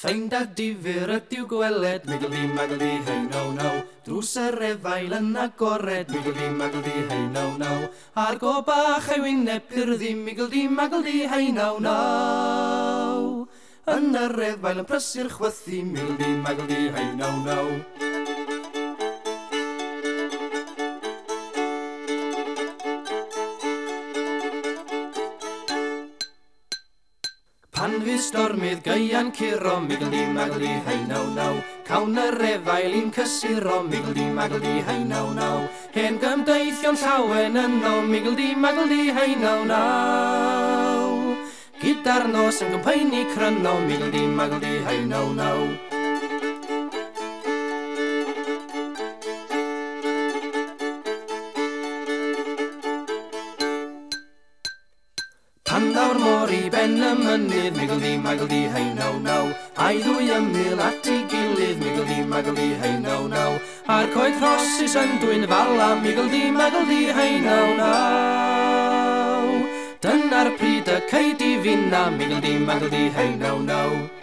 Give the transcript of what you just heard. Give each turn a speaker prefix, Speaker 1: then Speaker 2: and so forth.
Speaker 1: Ffeind a difyr ydyw gweled, migldi, hei naw naw. Drws yr efail yn agored, migldi, hei naw naw. A'r go bach ei wyneb pyrddi, migldi, hei naw naw. Yn yr efail yn prysur chwythu, migldi, hei naw naw. Pan fu stormydd gaian curo, migldi, hei naw naw. Cawn yr efail i'n cysuro, migldi, hei naw naw. Hen gymdeithion llawen yno, migldi, hei naw naw. Gyda'r nos yn gympaeni cryno, migldi, hei naw naw. Pan ddaw'r môr i ben y mynydd, migldi, hei naw naw. A'i ddwy ymyl at ei gilydd, migldi, hei naw naw. A'r coed rhosys yn dwy'n fala, migldi, hei naw naw. Dyna'r pryd y ceid i finna, migldi, hei naw naw.